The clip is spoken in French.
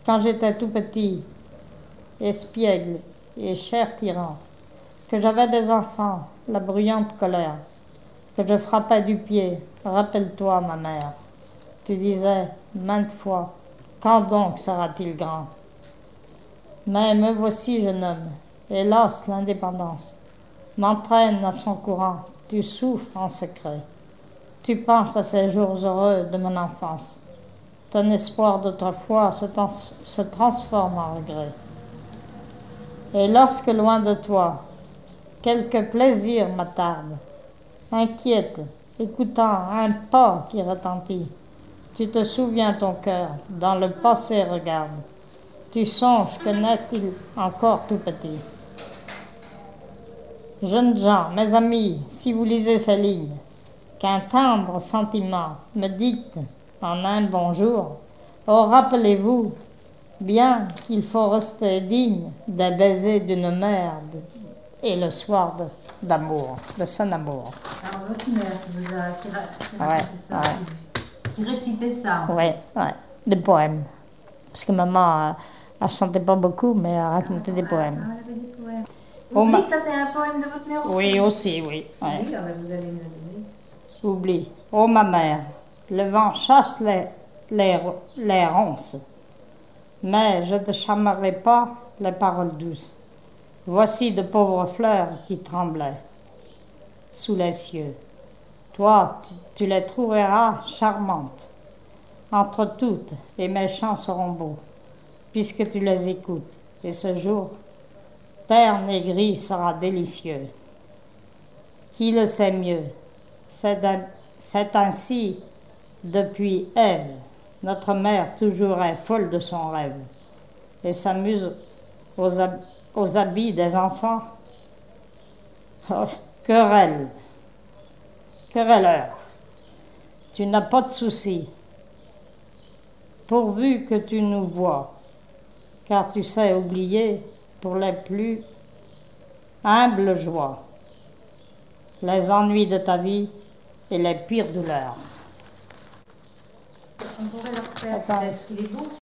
quand j'étais tout petit, espiègle et cher tyran, que j'avais des enfants, la bruyante colère, que je frappais du pied, rappelle-toi ma mère. Tu disais maintes fois, quand donc sera-t-il grand? Mais me voici jeune homme, hélas l'indépendance m'entraîne à son courant, tu souffres en secret. Tu penses à ces jours heureux de mon enfance. Ton espoir d'autrefois se transforme en regret. Et lorsque loin de toi, quelque plaisir m'attarde, inquiète, écoutant un pas qui retentit, tu te souviens ton cœur, dans le passé regarde. Tu songes que n'est-il encore tout petit? Jeunes gens, mes amis, si vous lisez ces lignes, qu'un tendre sentiment me dicte en un bonjour, oh rappelez-vous bien qu'il faut rester digne des baisers d'une mère et le soir d'amour, de son amour. Alors votre mère qui Ouais, ça, qui récitait ça. Oui, ouais, des poèmes. Parce que maman, elle chantait pas beaucoup, mais elle racontait des poèmes. Elle avait des poèmes. Oh, Oublie, ça c'est un poème de votre mère aussi. Oui, aussi, oui. Ouais. Oui, vous allez me le donner. Oublie. Oh ma mère, le vent chasse les ronces, mais je ne charmerai pas les paroles douces. Voici de pauvres fleurs qui tremblaient sous les cieux. Toi, tu les trouveras charmantes. Entre toutes, les méchants seront beaux, puisque tu les écoutes. Et ce jour, terne et gris sera délicieux. Qui le sait mieux? C'est ainsi depuis Ève. Notre mère toujours est folle de son rêve et s'amuse aux habits des enfants. Oh, querelleur, tu n'as pas de soucis, pourvu que tu nous vois, car tu sais oublier pour les plus humbles joies, les ennuis de ta vie et les pires douleurs. On pourrait leur faire peut-être, il est beau.